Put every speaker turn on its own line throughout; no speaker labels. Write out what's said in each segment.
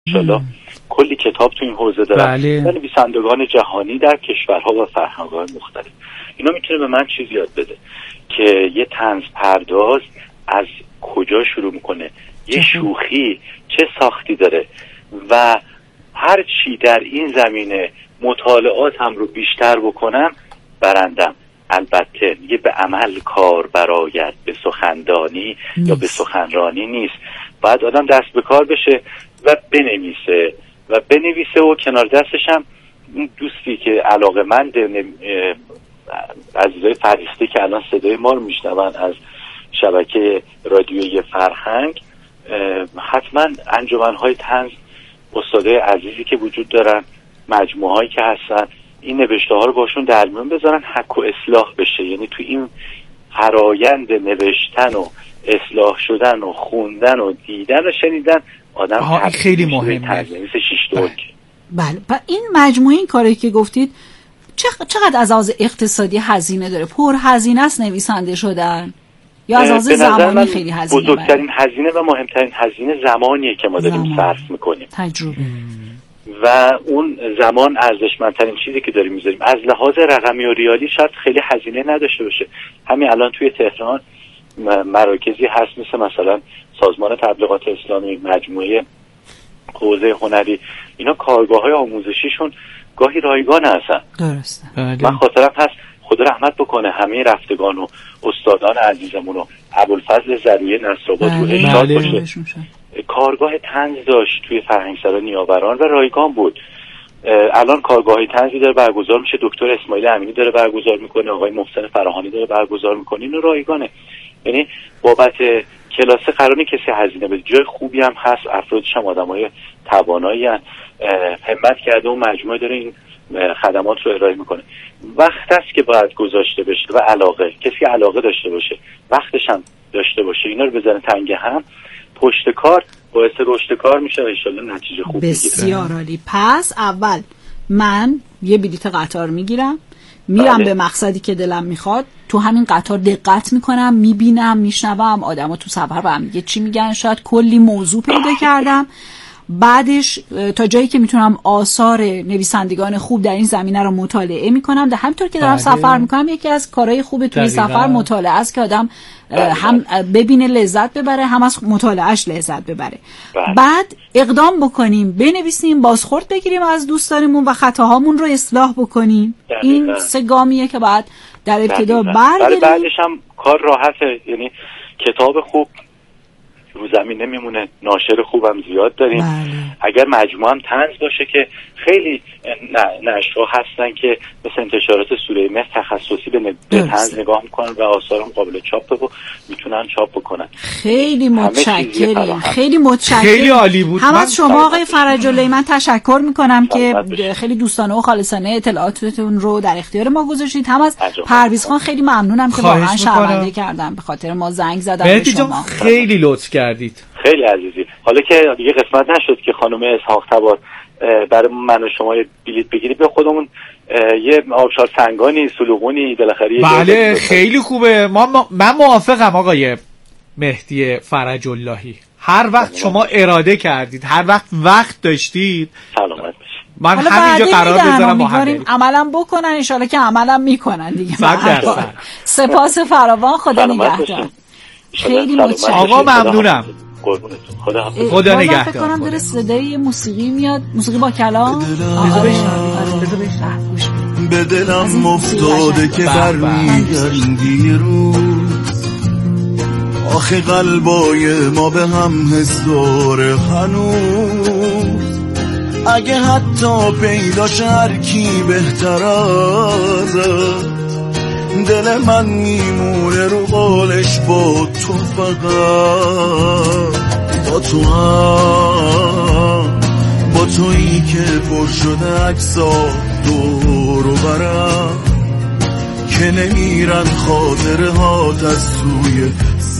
انشالله کلی کتاب تو این حوزه دارن.
بله.
نویسندگان جهانی در کشورها و فرهنگ‌های مختلف. اینا میتونه به من چیز یاد بده که یه طنز پرداز از کجا شروع میکنه، یه شوخی چه ساختی داره و هر چی در این زمینه مطالعاتم رو بیشتر بکنم برندم. البته میگه به عمل کار براید، به سخندانی یا به سخنرانی نیست. باید آدم دست به کار بشه و بنویسه و کنار دستش هم اون دوستی که علاقه‌مند عزیزای فریسته که الان صدای ما رو میشنون از شبکه رادیویی فرهنگ، حتما انجمن‌های طنز، استادای عزیزی که وجود دارن، مجموعه‌هایی که هستن، این نوشته‌ها رو باشون در میون بذارن، حک و اصلاح بشه. یعنی تو این فرایند نوشتن و اصلاح شدن و خوندن و دیدن و شنیدن آدم
خیلی مهمه.
بله. و این مجموعه این کاری که گفتید چقدر از لحاظ اقتصادی هزینه داره؟ پر هزینه است نویسنده شدن یا از لحاظ زمانی خیلی هزینه؟
بزرگترین هزینه و مهمترین هزینه زمانیه که ما داریم صرف میکنیم.
تجربه
و اون زمان ارزشمندترین چیزی که داریم میذاریم. از لحاظ رقمی و ریالی شاید خیلی هزینه نداشته باشه. همین الان توی تهران مراکزی هست مثلا سازمان تبلیغات اسلامی، مجموعه حوزه هنری، اینا کارگاه‌های آموزشیشون گاهی رایگان هستن.
درسته.
من خاطرم هست خدا رحمت بکنه همه رفتگان و استادان عزیزمون و ابوالفضل زرویه نصرآباد رو اشاره باشه، کارگاه طنز داشت توی فرهنگسرا نیاوران و رایگان بود. الان کارگاه‌های طنزی داره برگزار میشه، دکتر اسماعیل امینی داره برگزار میکنه، آقای محسن فراهانی داره برگزار میکنه، اینو رایگانه. یعنی بابت کلاسه قرار نیست کسی هزینه بده. جای خوبی هم هست، افرادش هم آدمای توانایی ان، همت کرده و مجموعه داره این خدمات رو ارائه میکنه. وقت است که باید گذاشته بشه و علاقه، کسی علاقه داشته باشه، وقتش هم داشته باشه، اینا رو بزنه تنگ هم، پشت کار باعث رشد کار میشه و ان شاءالله نتیجه خوب میگیره.
بسیار عالی. پس اول من یه بلیت قطار میگیرم، میرم به مقصدی که دلم میخواد، تو همین قطار دقت میکنم، میبینم، میشنوم آدما تو سفر با هم دیگه چی میگن، شاید کلی موضوع پیدا کردم. بعدش تا جایی که میتونم آثار نویسندگان خوب در این زمینه رو مطالعه میکنم. در همینطور که دارم سفر میکنم یکی از کارهای خوب توی سفر مطالعه است که آدم هم ببینه لذت ببره، هم از مطالعهش لذت ببره. بعد اقدام بکنیم، بنویسیم، بازخورد بگیریم از دوستانمون و خطاهامون رو اصلاح بکنیم. این سه گامیه که بعد در ابتدا برداریم.
بعدش هم کار راحته. یعنی کتاب خوب رو زمین نمیمونه، ناشر خوبم زیاد داریم. اگر مجموعه هم طنز باشه که خیلی نشرها هستن که مثل انتشارات سوره مهر تخصصی به طنز نگاه میکنن و آثارم قابل چاپه و میتونن چاپ بکنن.
خیلی متشکرم. خیلی متشکرم.
خیلی عالی بود.
هم از شما آقای فرج‌اللهی من تشکر میکنم که خیلی دوستانه و خالصانه اطلاعاتتون رو در اختیار ما گذاشتید. هم از پرویز خان خیلی ممنونم که واقعا شرمنده کردم به خاطر ما زنگ زدن به شما.
خیلی لطف کردید.
خیلی عزیزی. حالا که دیگه قسمت نشد که خانم اسحاق تبار برای من و شما بلیت بگیرید، به خودمون یه آبشار سنگانی، سلوغونی بالاخره.
بله خیلی خوبه. من موافقم آقای مهدی فرج‌اللهی. هر وقت شما اراده کردید، هر وقت داشتید،
سلامت باشید.
من همینجا قرار بذارم با هم
عملا بکنن، ان شاءالله که عملا میکنن دیگه.
100%.
سپاس فراوان. خدا نگهدار. خیلی متشکرم
آقا. ممنونم. خدا نگهدار.
فکر کنم داره صدای موسیقی میاد، موسیقی با کلام.
به دلم افتاده که برمیگردی روز، آخه قلبای ما به هم حس داره هنوز. اگه حتی پیداش هر کی بهتر ازت، دل من میمونه رو بالش با تو، فقط با تو هم، با تویی که پر شده عکس‌ها دور و برم، که نمیرن خاطره هات از توی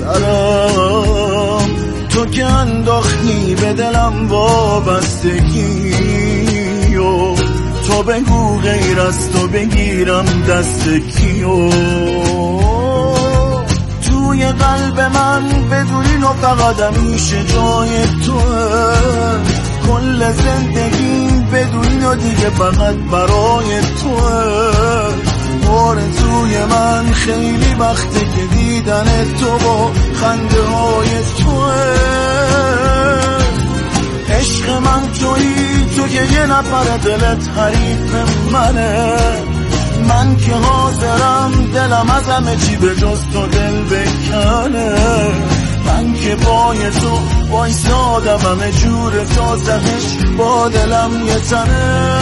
سرم. تو که انداختی به دلم وابستگی و تو بگو غیر از تو بگیرم دست کیو. توی قلب من بدونی و فقط همیشه جای توه، کل زندگیم به دنیا دیگه فقط برای توه. آرزوی من خیلی وقته که دیدن تو با خنده های توه. عشق من تویی، تو که یه نفر دلت حریف منه. من که حاضرم دلم از همه چی به جز تو دل بکنه. من که پای تو وایسادم همه جور تا زهش با دلم یه تنه.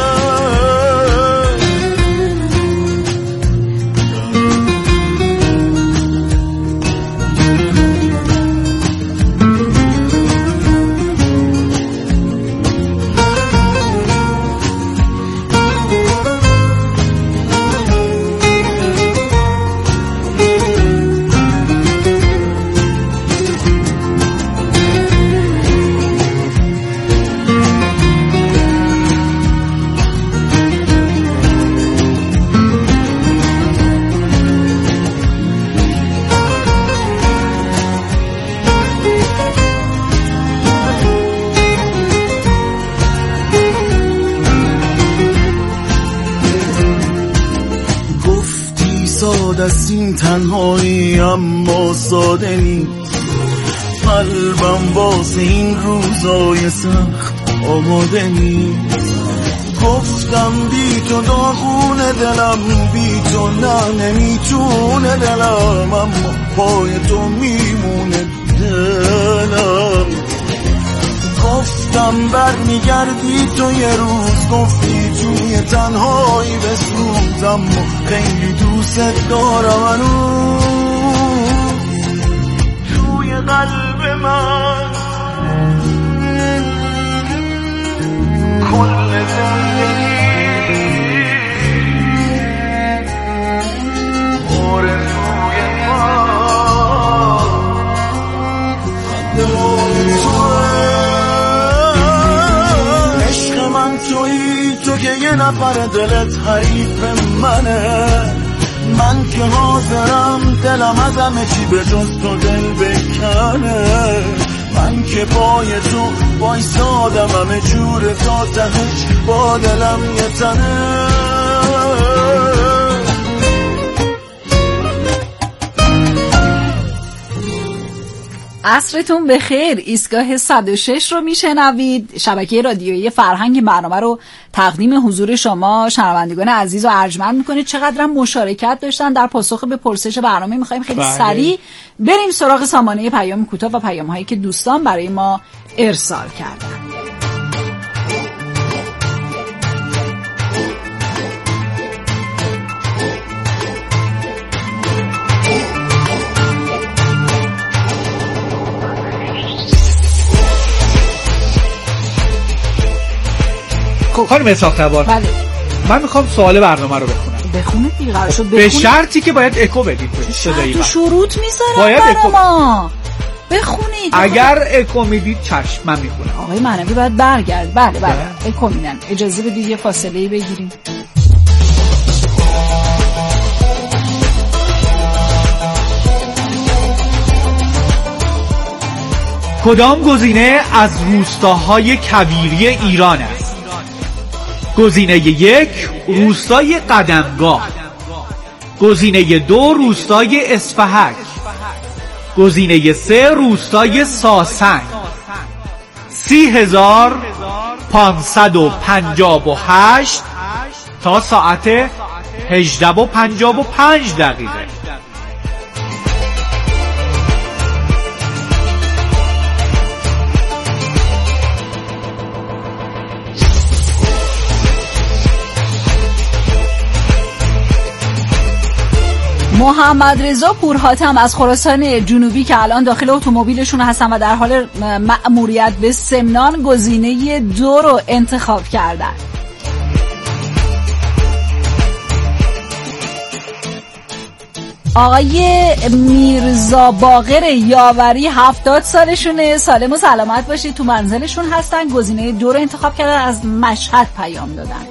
از این تنهایی اما ساده نیست. قلبم واسه این روزای سخت آماده نیست. گفتم بی تو داغونه دلم، بی تو نه نمیتونه دلم، اما پای تو میمونه دلم. گفتم برمیگردی تو یه روز، گفتی توی تنهایی بسوز، اما خیلی دوست دارم هنوز توی قلب من. کل زندگی آرزوی من تویی، تو که یه نفر دلت حریف منه. من که حاضرم دلم از همه چی به جز تو دل بکنه. من که پای تو وایسادم همه جور تا تهش با دلم یه تنه.
عصرتون بخیر. ایستگاه 106 رو میشنوید. شبکه رادیویی فرهنگ برنامه رو تقدیم حضور شما شنوندگان عزیز و ارجمند میکنه. چقدر مشارکت داشتن در پاسخ به پرسش برنامه. میخوایم خیلی سریع بریم سراغ سامانه پیام کوتاه و پیام هایی که دوستان برای ما ارسال کردن.
خانم اسحاق تبار،
بله.
من میخوام سوال برنامه رو بخونم.
دیگه قرار شد
به شرطی که باید اکو بدید.
تو شروط میذارم برای ما بخونید.
اگر اکو میدید چشم من میخونم.
آقای معنوی باید برگرد. بله اکو میدن. اجازه بدید یه فاصله بگیریم.
کدام گزینه از روستاهای کویری ایران است؟ گزینه 1 روستای قدمگاه، گزینه 2 روستای اصفهک، گزینه 3 روستای ساسنگ. 30,558 تا ساعت 18:55.
محمد رضا پورحاتم از خراسان جنوبی که الان داخل اتومبیلشون هستن و در حال مأموریت به سمنان، گزینه 2 رو انتخاب کردن. آقای میرزا باقر یاوری 70 سالشونه، سالم و سلامت باشید، تو منزلشون هستن، گزینه 2 رو انتخاب کردن، از مشهد پیام دادن.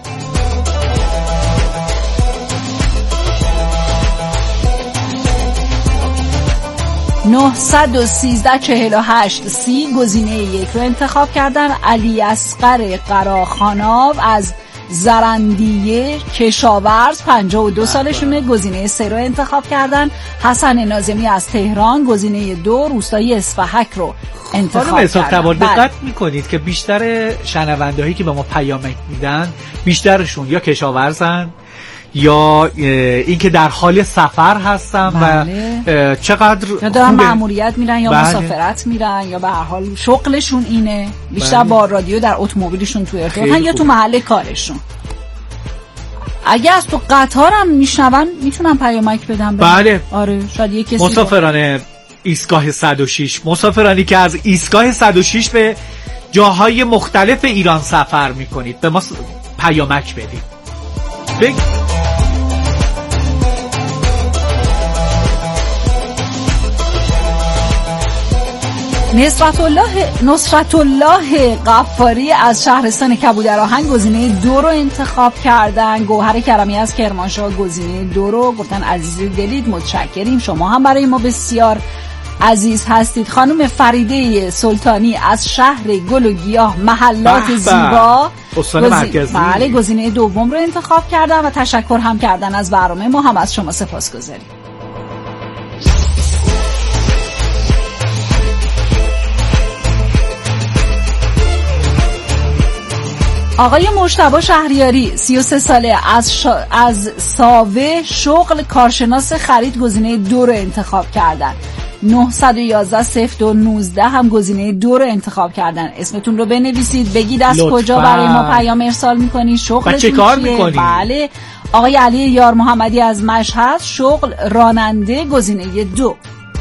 913-48-30 گزینه 1 رو انتخاب کردن. علی اصغر قراخاناو از زرندیه کشاورز 52 سالشونه گزینه 3 رو انتخاب کردن. حسن ناظمی از تهران گزینه 2 روستای اصفهک رو انتخاب کردن.
دقت میکنید که بیشتر شنوندهایی که به ما پیام میدن بیشترشون یا کشاورزن یا این که در حال سفر هستن. بله. و چقدر
یا دارن مأموریت میرن یا مسافرت میرن یا به هر حال شغلشون اینه، بیشتر بله. با رادیو در اتومبیلشون تو ارتباطن یا تو محل کارشون. اگه از تو قطار هم میشنون میتونن پیامک بدن.
بله.
آره شاید یه کسی
مسافران ایستگاه 106، مسافرانی که از ایستگاه 106 به جاهای مختلف ایران سفر میکنید به ما پیامک بدید.
نصرت الله غفاری از شهرستان کبودرآهنگ گزینه 2 رو انتخاب کردن. گوهر کرمی از کرمانشاه گزینه 2 رو گفتن عزیز دلید، متشکریم، شما هم برای ما بسیار عزیز هستید. خانم فریده سلطانی از شهر گل و گیاه محلات زیبا بله گزینه 2 رو انتخاب کردن و تشکر هم کردن از برنامه ما. هم از شما سپاسگزاریم. آقای مجتبی شهریاری 33 ساله از ساوه شغل کارشناس خرید گزینه 2 رو انتخاب کردن. 911-02-19 هم گزینه 2 رو انتخاب کردن. اسمتون رو بنویسید، بگید از کجا برای ما پیام ارسال میکنید، شغلتون چه کار میکنید. بله. آقای علی یار محمدی از مشهد شغل راننده گزینه 2.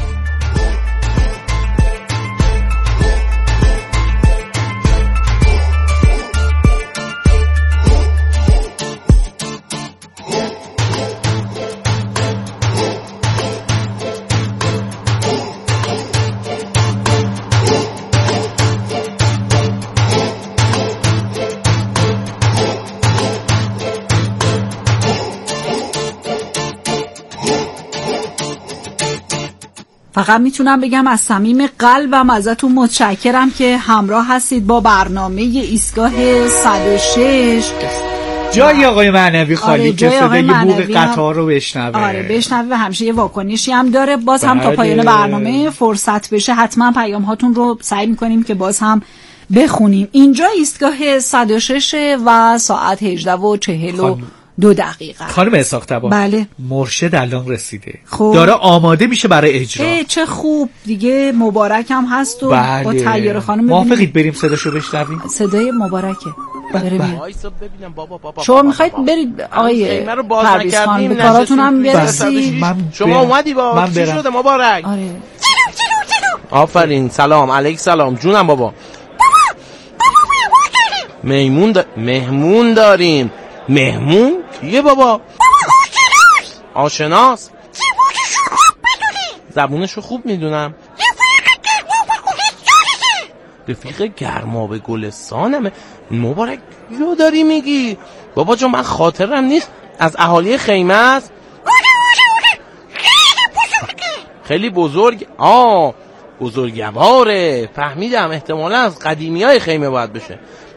فقط میتونم بگم از صمیم قلبم ازتون متشکرم که همراه هستید با برنامه ایستگاه 106.
جای آقای معنوی خالی که صدای بوق قطار رو بشنوه.
آره بشنوه و همیشه یه واکنشی هم داره. باز هم تا پایان برنامه فرصت بشه حتما پیام هاتون رو سعی میکنیم که باز هم بخونیم. اینجا ایستگاه 106 و ساعت 18:42.
خانم اسحاق تبا
بله
مرشد الان رسیده
خوب.
داره آماده میشه برای اجرا.
چه خوب دیگه، مبارک هم هست و
بله.
با تیار خانم
موافقید بریم صداشو بشنویم؟
صدای مبارکه. شما میخواید برید آقای پرویز خان به کاراتون هم برسید؟
شما اومدی با چی شده مبارک؟
آره
آفرین. سلام علیک سلام جونم بابا. مهمون داریم. مهمون کیه بابا؟ آشناس. زبونشو خوب میدونم. رفیق گرمابه گلستانمه. مبارک یو داری میگی بابا جون؟ من خاطرم نیست. از اهالی خیمه است. خیلی بزرگ. بزرگواره. فهمیدم احتمالا از قدیمی های خیمه باید بشه.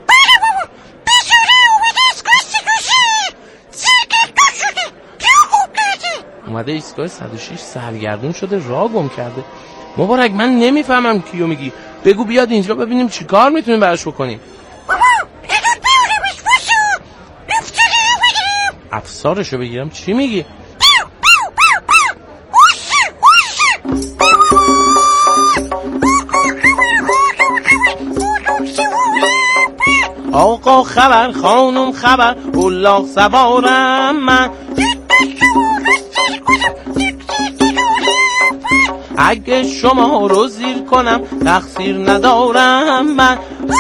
اومده ایستگاه 106 سرگردون شده، راه گم کرده. مبارک من نمیفهمم کیو میگی. بگو بیاد اینجا ببینیم چی کار میتونیم براش بکنیم. افسارشو بگیرم؟ چی میگی؟ آقا خبر، خانم خبر، الاغ سوارم من. اگه شما رو زیر کنم تقصیر ندارم من.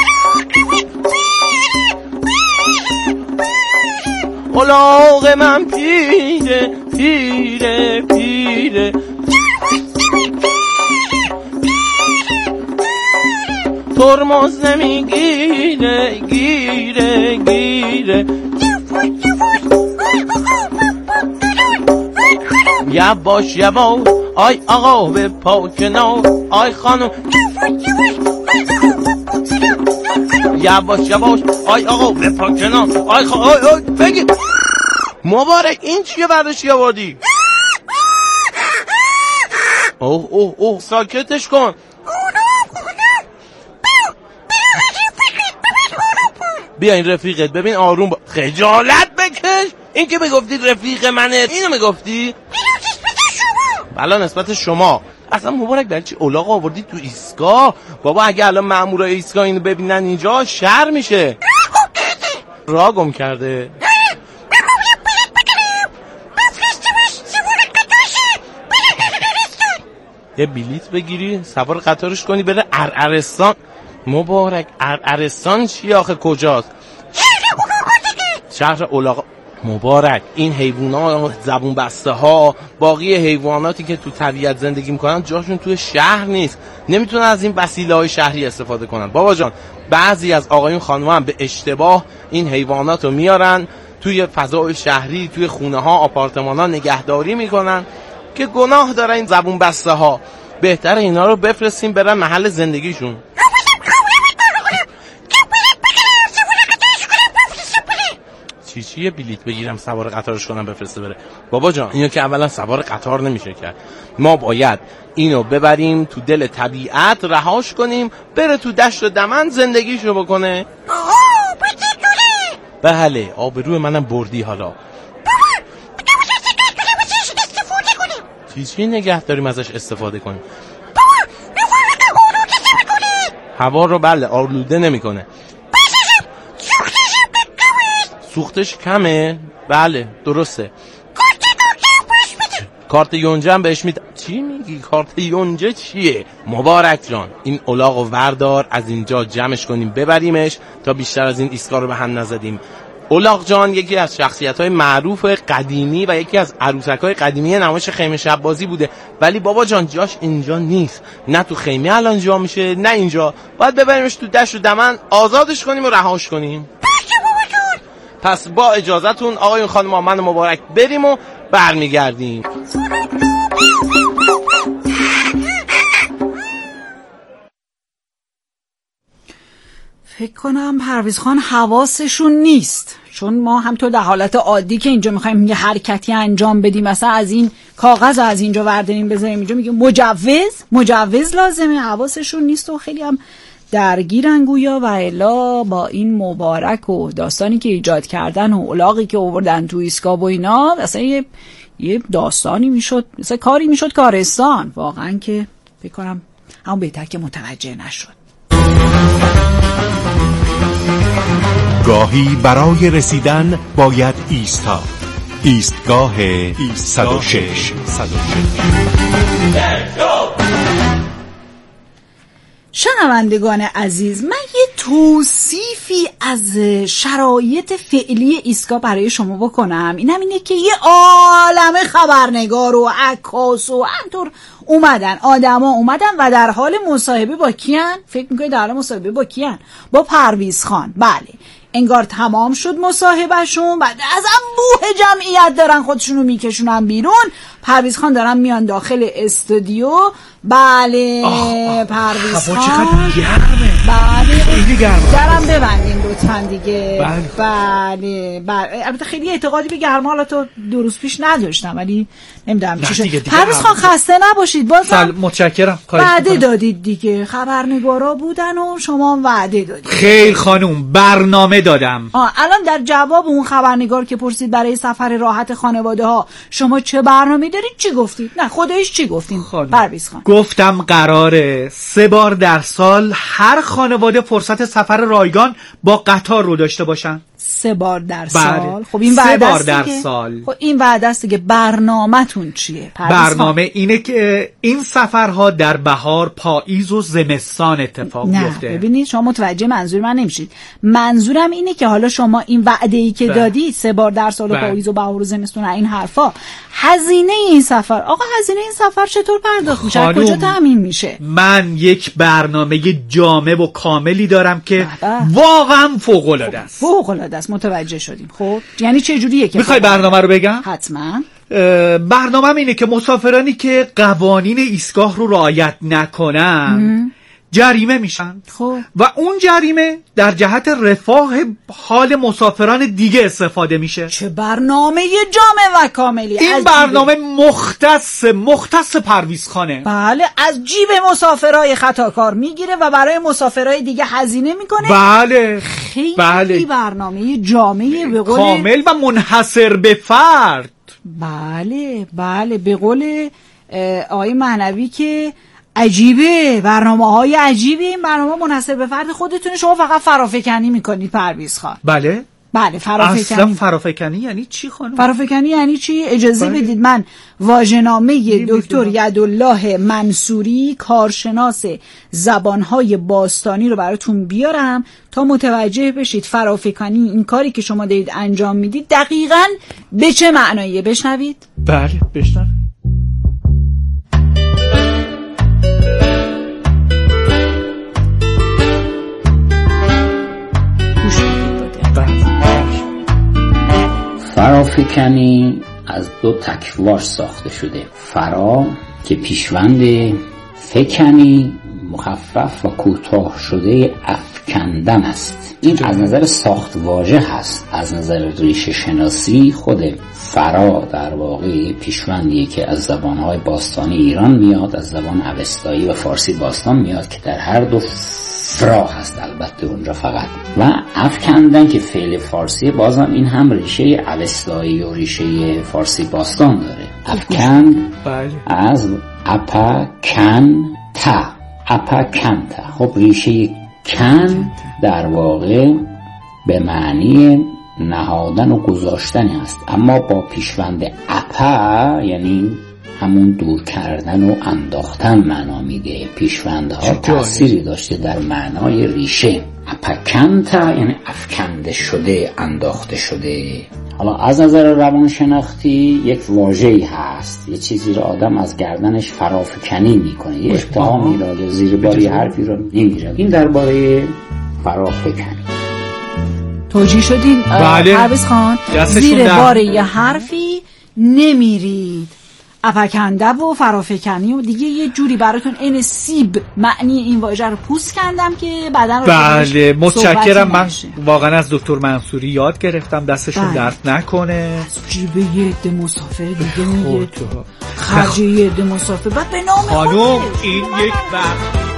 الاغ من پیره پیره پیره. ترمز نمیگیره گیره گیره. یواش یواش آی آقا به پا کنار آی خانم یواش یواش آی آقا به پا کنار آی آی بگی مبارک این چیه برداشتی آوردی؟ اوه ساکتش کن. بیا این رفیقت ببین آروم خجالت بکش. این که بگفتی رفیق منه اینو میگفتی؟ بلا نسبت شما اصلا مبارک برای چی الاغ آوردی تو ایستگاه؟ بابا اگه الان مامورای ایستگاه اینو ببینن اینجا شر میشه. راه گم کرده. یه بلیت بگیری سوار قطارش کنی بره ارعرستان. مبارک ارعرستان چی آخه کجاست؟ شهر الاغ. مبارک این حیوونا زبون بسته ها باقی حیواناتی که تو طبیعت زندگی میکنن جاشون توی شهر نیست، نمیتونن از این وسیله های شهری استفاده کنن. بابا جان بعضی از آقایون خانوما هم به اشتباه این حیوانات رو میارن توی فضای شهری توی خونه ها آپارتمان ها نگهداری میکنن که گناه دارن این زبون بسته ها. بهتره اینا رو بفرستیم برن محل زندگیشون. چیه بلیت بگیرم سوار قطارش کنم بفرسته بره؟ بابا جان اینو که اولا سوار قطار نمیشه کرد، ما باید اینو ببریم تو دل طبیعت رهاش کنیم بره تو دشت و دمن زندگیشو بکنه. بله آبروی منم بردی. حالا چی نگه داریم ازش استفاده کنیم؟ هوا رو بله آلوده نمیکنه. سوختش کمه؟ بله درسته. کارت یونجه هم بهش میده. چی میگی کارت یونجه چیه؟ مبارک جان این الاغو وردار از اینجا جمعش کنیم ببریمش تا بیشتر از این ایستگاه رو به هم نزدیم. الاغ جان یکی از شخصیت‌های معروف قدیمی و یکی از عروسک‌های قدیمی نمایش خیمه شب بازی بوده، ولی بابا جان جاش اینجا نیست. نه تو خیمه الان جا میشه نه اینجا. باید ببریمش تو دشت و دمن آزادش کنیم و رهاش کنیم. پس با اجازهتون آقایون خانم من مبارک بریم و برمیگردیم.
فکر کنم پرویز خان حواسشون نیست، چون ما همطور در حالت عادی که اینجا میخوایم یه حرکتی انجام بدیم مثلا از این کاغذ از اینجا ورداریم بذاریم اینجا میگیم مجوز لازمه. حواسشون نیست و خیلی هم درگیرن گویا و الا با این مبارک و داستانی که ایجاد کردن و الاغی که آوردن تو ایستگاه و اینا اصلا یه داستانی میشد، مثلا کاری میشد کارستان واقعا که فکر کنم همون بهتر که متوجه نشد.
گاهی برای رسیدن باید ایستاد. ایستگاه 106.
شنوندگان عزیز، من یه توصیفی از شرایط فعلی ایستگاه برای شما بکنم. اینم اینه که یه عالمه خبرنگار و عکاس و همطور آدما اومدن و در حال مصاحبه با کیان؟ فکر میکنید در حال مصاحبه با کیان؟ با پرویز خان. بله انگار تمام شد مصاحبهشون، بعد از انبوه جمعیت دارن خودشونو میکشونن بیرون. پرویز خان دارن میان داخل استودیو. بله پرویز خان
چقدر گرمه.
بله
خیلی گرمه.
درم ببندین لطفا دیگه. بله البته خیلی اعتقادی به گرما حالا تو 2 روز پیش نداشتم ولی نمیدونم چی شد. پرویز خان خسته نباشید. بازم
متشکرم.
وعده دادید دیگه، خبرنگارا بودن و شما وعده دادید.
خیر خانوم برنامه دادم.
الان در جواب اون خبرنگار که پرسید برای سفر راحت خانواده ها شما چه برنامه دارید چی گفتید؟ نه خودش چی گفتین پرویز خان؟
گفتم قراره 3 بار در سال هر خانواده فرصت سفر رایگان با قطار رو داشته باشن.
3 بار در سال. خب این وعده
3 بار در سال.
خب این وعده است که برنامه‌تون چیه؟
برنامه اینه که این سفرها در بهار، پاییز و زمستان اتفاق بیفته.
نه ببینید شما متوجه منظور من نمیشید. منظورم اینه که حالا شما این وعده‌ای که دادید 3 بار در سال و پاییز و بهار و زمستون این حرفا، هزینه این سفر آقا هزینه این سفر چطور پرداخت میشه؟ کجا تامین میشه؟
من یک برنامه جامع و کاملی دارم که واقعا فوق‌العاده است.
فوق‌العاده است. متوجه شدیم. خب یعنی چه جوریه که
میخوای برنامه رو بگم؟
حتما.
برنامه اینه که مسافرانی که قوانین ایستگاه رو رعایت نکنن جریمه میشن. خب. و اون جریمه در جهت رفاه حال مسافران دیگه استفاده میشه.
چه برنامه جامع و کاملی.
این برنامه مختص پرویزخانه.
بله، از جیب مسافرای خطاکار میگیره و برای مسافرای دیگه هزینه میکنه.
بله
خیلی برنامه جامعه به قول
کامل و منحصر به فرد.
بله به قول آقای مهنوی که عجیبه، برنامه‌های عجیبه. این برنامه منحصر به فرد خودتونه، شما فقط فرافکنی میکنید پرویز خان.
بله
فرافکنی.
اصلا فرافکنی یعنی چی خانم؟
فرافکنی یعنی چی؟ اجازه بدید من واژه‌نامه دکتر یدالله منصوری کارشناس زبانهای باستانی رو براتون بیارم تا متوجه بشید فرافکنی، این کاری که شما دارید انجام میدید دقیقاً به چه معناییه. بشنوید؟
بله بشنوید.
فرافکنی از دو تکوار ساخته شده. فرا که پیشوند، فکنی مخفف و کوتاه شده افکندن است. این از نظر ساخت واژه هست. از نظر ریشه شناسی خود فرا در واقع پیشوندیه که از زبانهای باستانی ایران میاد، از زبان اوستایی و فارسی باستان میاد که در هر دو فرا هست البته اونجا فقط. و افکندن که فعل فارسی، بازم این هم ریشه اوستایی و ریشه فارسی باستان داره. افکند از اپکنتا. خب ریشه کن در واقع به معنی نهادن و گذاشتن است، اما با پیشوند اپا یعنی همون دور کردن و انداختن معنا میده. پیشوندها تأثیری داشته در معنای ریشه. اپکنتا یعنی افکنده شده، انداخته شده. حالا از نظر روانشناختی یک واژه‌ای هست، یه چیزی رو آدم از گردنش فرافکنی میکنه، یه اشتها میراده، زیر باری حرفی رو نمیره. این درباره فرافکنی
توجیه شدین. پرویز خان زیر بار یه حرفی نمیرید. اپکنده و فرافکنی و دیگه یه جوری براتون این سیب معنی این واژه رو پوست کندم که بعدن رو
بله متشکرم. من واقعا از دکتر منصوری یاد گرفتم، دستشون درد نکنه.
جیب یه عده مسافر دیگه میگه خرج یه عده مسافر بعد به نام
خانم این یک وقت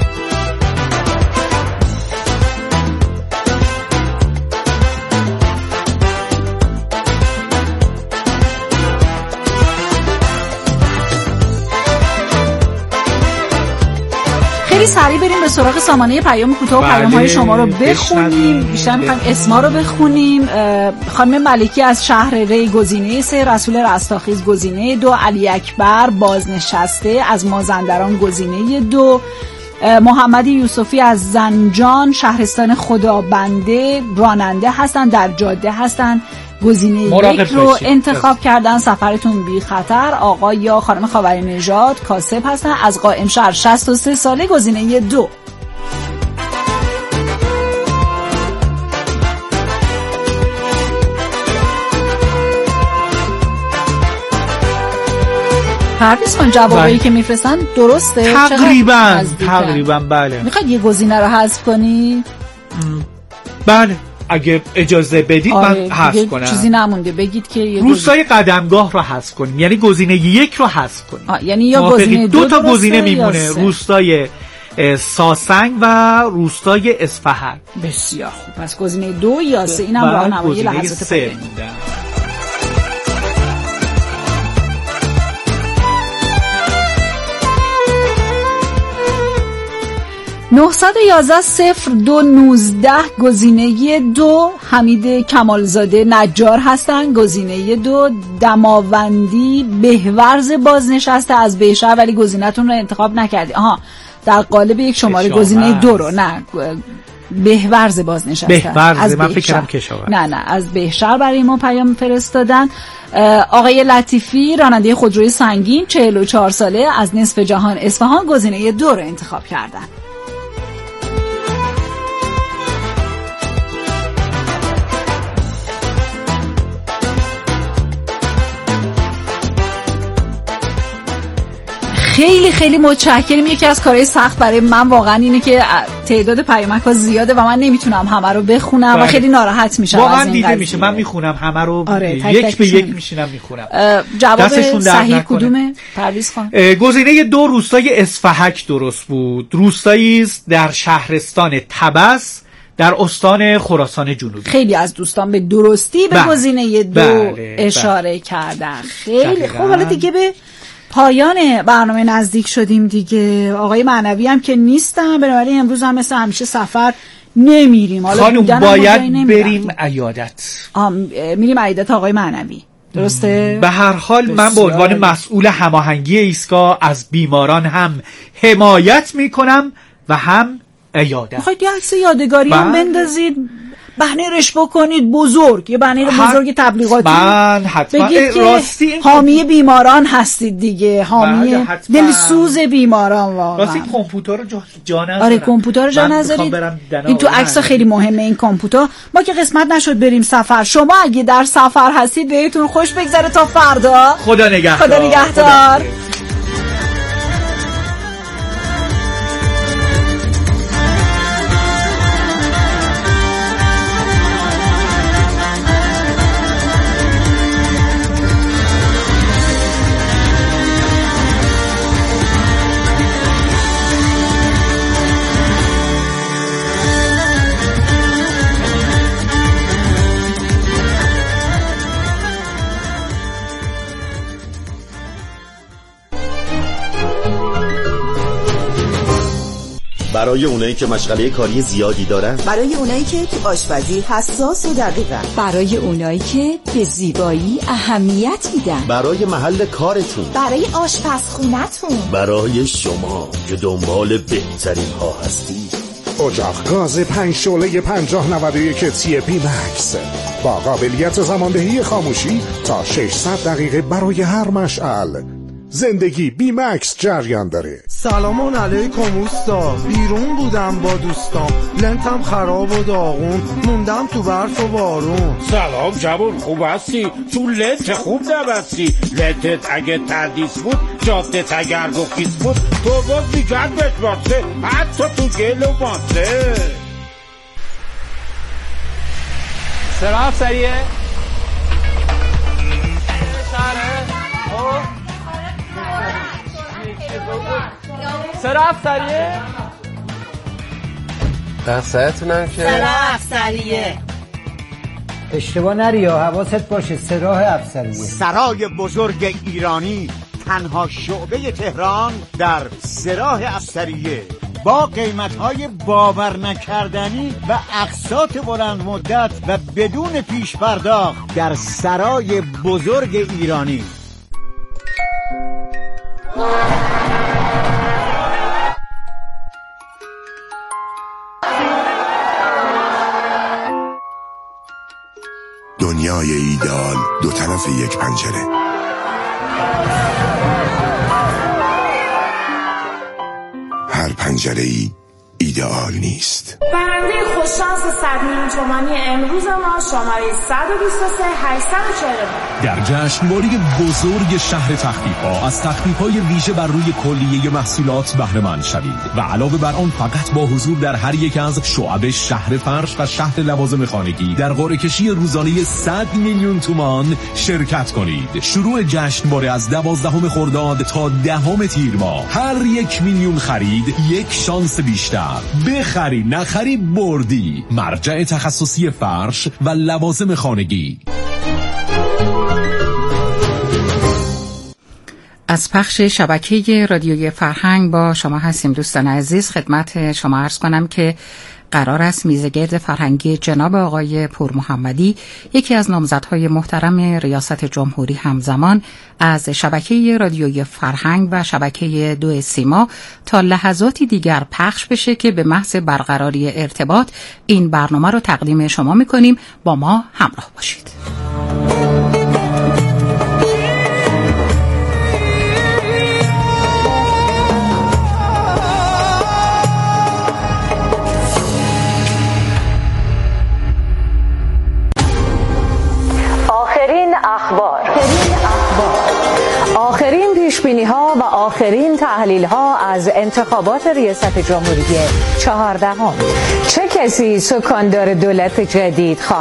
خیلی سریع بریم به سراغ سامانه پیام کوتاه و پیام‌های شما رو بخونیم. بیشتر می‌خوایم اسما رو بخونیم. خانم ملکی از شهر ری گزینه 3، رسول رستاخیز گزینه 2، علی اکبر بازنشسته از مازندران گزینه 2، محمد یوسفی از زنجان شهرستان خدابنده راننده هستن، در جاده هستن، گزینه 1 رو انتخاب کردن. سفرتون بی خطر. آقا یا خانم خاوری نژاد کاسب هستن از قائم شهر 63 ساله گزینه 2. پرویز خان جوابایی که میفرستن درسته؟
تقریبا بله.
میخواید یه گزینه رو حذف کنید؟
بله اگه اجازه بدید من حذف کنم.
چیزی نمونده بگید که
روستای قدمگاه رو حذف کنیم، یعنی گزینه 1 رو حذف کنیم.
یعنی یا گزینه
2 تا گزینه میمونه، روستای ساسنگ و روستای اصفهان.
بسیار خوب، پس گزینه 2 یا 3 اینم راهنمایی لحظات پایانی. 911-0219 گزینه 2 حمید کمالزاده نجار هستن گزینه 2، دماوندی بهورز بازنشسته از بهشهر ولی گزینه‌تون رو انتخاب نکردی. در قالب یک شماره گزینه 2 رو نه بهورز بازنشسته
از من فکرم کشاورز
نه از بهشهر برای ما پیام فرستادن. آقای لطیفی راننده خودروی سنگین 44 ساله از نصف جهان اصفهان گزینه 2 رو انتخاب کردن. خیلی خیلی متشکرم. یکی از کارهای سخت برای من واقعا اینه که تعداد پیامک‌ها زیاده و من نمیتونم همه رو بخونم و خیلی ناراحت میشم.
واقعا دیده میشه من میخونم همه رو. یک به یک میشینم میخونم.
جواب صحیح کدومه پرویز خان؟
گزینه 2 روستای اصفهک درست بود. روستایی است در شهرستان طبس در استان خراسان جنوبی.
خیلی از دوستان به درستی به گزینه 2 اشاره کردن. خیلی خوب. حالا دیگه به پایان برنامه نزدیک شدیم دیگه. آقای معنوی هم که نیستن، بنابراین امروز هم مثل همیشه سفر نمیریم. حالا
خانم باید بریم عیادت.
میریم عیادت آقای معنوی، درسته؟
به هر حال من به عنوان مسئول هماهنگی ایستگاه از بیماران هم حمایت میکنم و هم عیادت.
میخواید یه عکس یادگاری هم بندازید، بنرش بکنید بزرگ، یه بنر بزرگ تبلیغاتی.
من حتما
راستی حامی بیماران هستید دیگه، حامی دلسوز بیماران واقعا.
راستی کامپیوتر رو جا نذارید.
آره کامپیوتر رو جا نذارید. این تو عکس خیلی مهمه این کامپیوتر. ما که قسمت نشد بریم سفر، شما اگه در سفر هستید بهتون خوش بگذره تا فردا.
خدا نگهدار.
خدا نگهدار.
برای اونایی که مشغله کاری زیادی دارن،
برای اونایی که تو آشپزی حساس و دقیقن،
برای اونایی که به زیبایی اهمیت میدن،
برای محل کارتون،
برای آشپزخونتون،
برای شما که دنبال بهترین ها هستی.
اجاق گاز 5 شعله 5091 تی پی مکس با قابلیت زماندهی خاموشی تا 600 دقیقه برای هر مشعل. زندگی بی مکس جریان داره.
سلام علیکم اوستا، بیرون بودم با دوستام، لنتم خراب و داغون، موندم تو برف و بارون.
سلام جوون، خوب هستی؟ تو لنت خوب نبستی؟ لنتت اگه تردیس بود، جادت اگر گخیز بود، تو باز بیگرد بشمارده، حتی تو گل و مانده.
سراف سریعه شهره سراف سریعه
قصهتونم که
سراف سریعه
اشتباه نری، حواست باشه. سراح افسریه،
سرای بزرگ ایرانی، تنها شعبه تهران در سراح افسریه، با قیمت‌های باور نکردنی و اقساط بلند مدت و بدون پیش پرداخت در سرای بزرگ ایرانی.
دنیای ایدئال دو طرف یک پنجره. هر پنجره‌ای ایدئال نیست.
برنده خوششانس 100 میلیون تومانی امروز ما شماره 123 840
در جشنواره بزرگ شهر تخفیف‌ها از تخفیف‌های ویژه بر روی کلیه محصولات بهره مند شوید و علاوه بر آن فقط با حضور در هر یک از شعب شهر فرش و شهر لوازم خانگی در قرعه کشی روزانه 100 میلیون تومان شرکت کنید. شروع جشنواره از 12 خرداد تا 10 تیر ماه. هر 1 میلیون خرید یک شانس بیشتر. بخری نخری بردی. مرجع تخصصی فرش و لوازم خانگی.
از پخش شبکه رادیوی فرهنگ با شما هستیم دوستان عزیز. خدمت شما عرض کنم که قرار است میزگرد فرهنگی جناب آقای پور محمدی، یکی از نامزدهای محترم ریاست جمهوری همزمان از شبکه رادیوی فرهنگ و شبکه 2 سیما تا لحظاتی دیگر پخش بشه که به محض برقراری ارتباط این برنامه رو تقدیم شما میکنیم. با ما همراه باشید.
آخرین
پیشبینی ها و آخرین تحلیل ها از انتخابات ریاست جمهوری 14. چه کسی سکاندار دولت جدید خواهد